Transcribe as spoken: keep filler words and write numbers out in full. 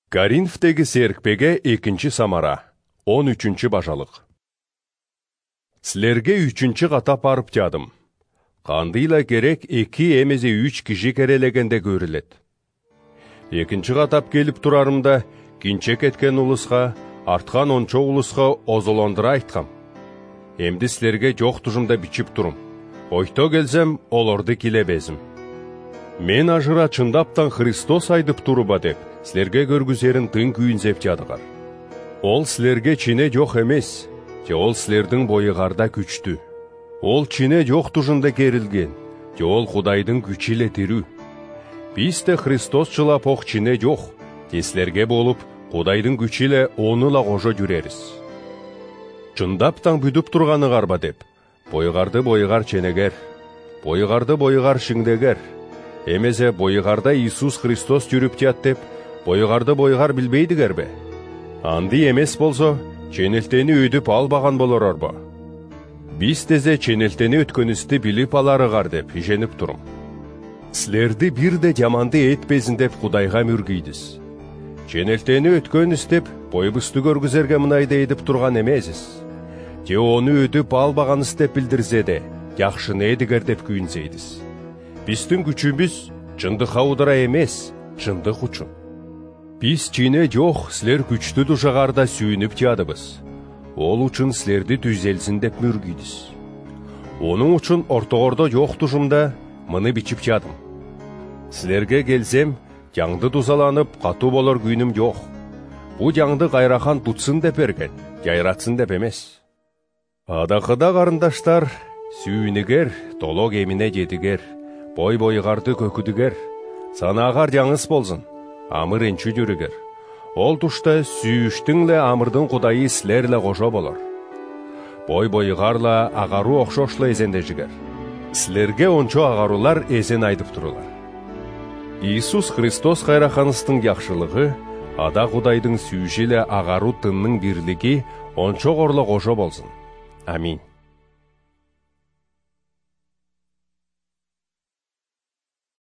Коринфтегі серікпеге екінші самара, он үчүнчү бажалык. Сілерге үчүнчү ката барып жадым. Кандыйла керек эки эмезе үч киши керелегенде көрүлет. Экинчи катап келип турарымда, кинче кеткен улуска, арткан ончо улуска озолондура айткам. Эмди силерге жок тужумда бичип турум. Ойто келсем, олорду килебезим. Мен ажыра чындаптан Христос айдып туруба деп, силерге көргүзерин тың күйүнзеп жадыгар. Ол силерге чине жок эмес, же ол силердин бойугарда күчтүү. Ол чине жок тужунда керилген, же ол Кудайдын күчү эле тирүү. Бизде Христос чылап ок чине жок, же силерге болуп, Кудайдын күчү эле онула кошо жүрерис. Чындаптан бүдүп турганыгарба деп, бойугарды бойугар ченегер, бойугарды бойугар шиңдегер, эмесе бойугарда Иисус Христос жүрүп жат деп, бойугарды бойугар билбейдигербе? Андый эмес болсо, ченелтени өйдүп албаган болорорбо? Биз тезе ченелтени өткөнүстү билип аларыгар деп ишенип турум. Силерди бирде жаманды этпесин деп Кудайга мүргүйдүз. Ченелтени өткөнүс деп бойбусту көргүзерге мынайды эдип турган эмесиз. Же ону өтүп албаганыс деп билдирсе де, жакшыны эдигер деп күйүнсейдиз. Биздин күчүбүз чындыкка удара эмес, чындык үчүн. Биз чине жок, силер күчтүү тушагарда сүйүнүп жадыбыз. Ол үчүн силерди түзелсин деп мүргүйдүз. Онун үчүн ортогордо жок тушумда мыны бичип жадым. Силерге келсем, жаңды тузаланып, катуу болор күйүнүм жок. Бу жаңды кайрахан тутсын деп берген, жайратсын деп эмес. Адакыда карындаштар, сүйүнүгер, толок эмине жетигер, бой бойугарды көкүдүгер, санаагар жаңыс болсун, амыр энчү жүрүгер. Ол тушта сүйүштүң ле амырдын Кудайы силерле кошо болор. Бой бойугарла агаруу окшошло эзендежигер. Силерге ончо агарулар эзен айдып турулар. Иисус Христос кайраханыстын жакшылыгы, ада Кудайдын сүйүшү эле агаруу тынның бирлиги ончо корло кошо болсун. Аминь.